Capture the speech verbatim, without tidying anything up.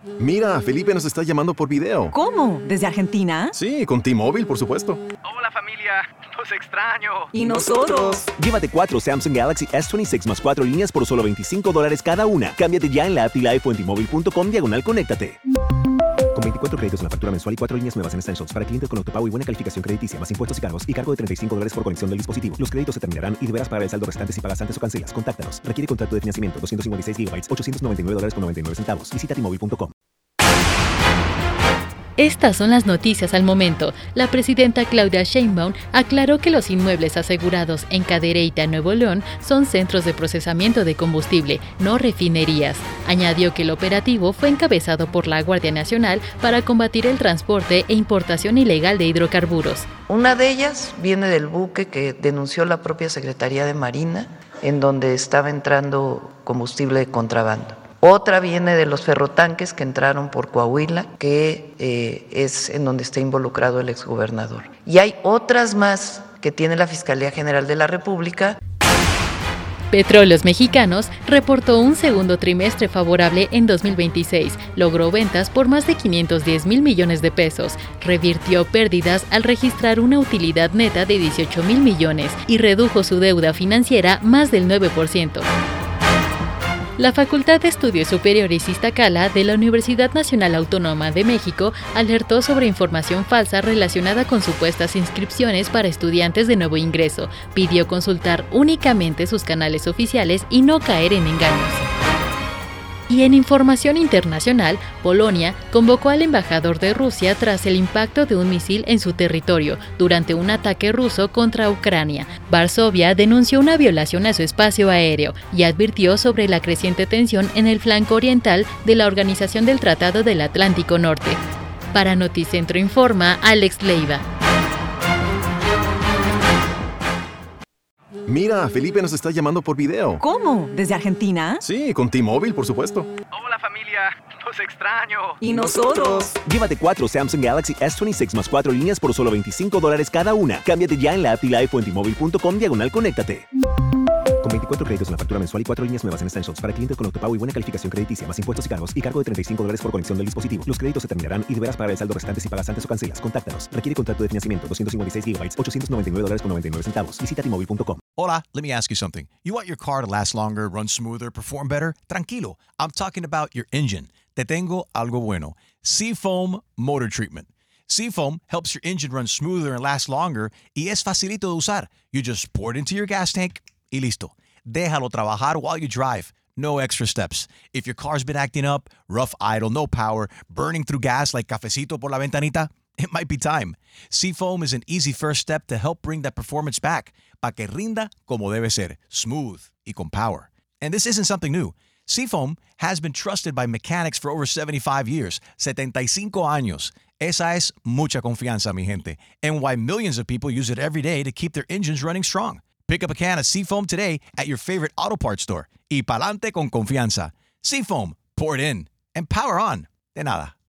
Mira, Felipe nos está llamando por video. ¿Cómo? ¿Desde Argentina? Sí, con T-Mobile, por supuesto. Hola familia, los extraño. ¿Y nosotros? Llévate cuatro Samsung Galaxy S veintiséis más cuatro líneas por solo veinticinco dólares cada una. Cámbiate ya en la app y Live o en T-Mobile punto com diagonal conéctate. Con veinticuatro créditos en la factura mensual y cuatro líneas nuevas en Essentials para clientes con autopago y buena calificación crediticia, más impuestos y cargos y cargo de treinta y cinco dólares por conexión del dispositivo. Los créditos se terminarán y deberás pagar el saldo restante si pagas antes o cancelas. Contáctanos. Requiere contrato de financiamiento. doscientos cincuenta y seis gigabytes, ochocientos noventa y nueve dólares con noventa y nueve centavos. Visita T Mobile punto com. Estas son las noticias al momento. La presidenta Claudia Sheinbaum aclaró que los inmuebles asegurados en Cadereyta, Nuevo León, son centros de procesamiento de combustible, no refinerías. Añadió que el operativo fue encabezado por la Guardia Nacional para combatir el transporte e importación ilegal de hidrocarburos. Una de ellas viene del buque que denunció la propia Secretaría de Marina, en donde estaba entrando combustible de contrabando. Otra viene de los ferrotanques que entraron por Coahuila, que eh, es en donde está involucrado el exgobernador. Y hay otras más que tiene la Fiscalía General de la República. Petróleos Mexicanos reportó un segundo trimestre favorable en dos mil veintiséis. Logró ventas por más de quinientos diez mil millones de pesos. Revirtió pérdidas al registrar una utilidad neta de dieciocho mil millones y redujo su deuda financiera más del nueve por ciento. La Facultad de Estudios Superiores Iztacala de la Universidad Nacional Autónoma de México alertó sobre información falsa relacionada con supuestas inscripciones para estudiantes de nuevo ingreso. Pidió consultar únicamente sus canales oficiales y no caer en engaños. Y en información internacional, Polonia convocó al embajador de Rusia tras el impacto de un misil en su territorio durante un ataque ruso contra Ucrania. Varsovia denunció una violación a su espacio aéreo y advirtió sobre la creciente tensión en el flanco oriental de la Organización del Tratado del Atlántico Norte. Para Noticentro Informa, Alex Leiva. Mira, Felipe nos está llamando por video. ¿Cómo? ¿Desde Argentina? Sí, con T-Mobile, por supuesto. Hola familia, los extraño. ¿Y nosotros? Llévate cuatro Samsung Galaxy S veintiséis más cuatro líneas por solo veinticinco dólares cada una. Cámbiate ya en la app y Live o en T Mobile punto com diagonal conéctate. Con veinticuatro créditos en la factura mensual y cuatro líneas nuevas en Essentials para clientes con autopago y buena calificación crediticia, más impuestos y cargos y cargo de treinta y cinco dólares por conexión del dispositivo. Los créditos se terminarán y deberás pagar el saldo restante si pagas antes o cancelas. Contáctanos. Requiere contrato de financiamiento. doscientos cincuenta y seis gigabytes, ochocientos noventa y nueve dólares con noventa y nueve centavos. Visita T Mobile punto com. Hola, let me ask you something. You want your car to last longer, run smoother, perform better? Tranquilo, I'm talking about your engine. Te tengo algo bueno. Seafoam Motor Treatment. Seafoam helps your engine run smoother and last longer y es facilito de usar. You just pour it into your gas tank y listo. Déjalo trabajar while you drive. No extra steps. If your car's been acting up, rough idle, no power, burning through gas like cafecito por la ventanita, it might be time. Seafoam is an easy first step to help bring that performance back, pa que rinda como debe ser, smooth y con power. And this isn't something new. Seafoam has been trusted by mechanics for over seventy-five years, setenta y cinco años. Esa es mucha confianza, mi gente, and why millions of people use it every day to keep their engines running strong. Pick up a can of Seafoam today at your favorite auto parts store. Y pa'lante con confianza. Seafoam, pour it in and power on. De nada.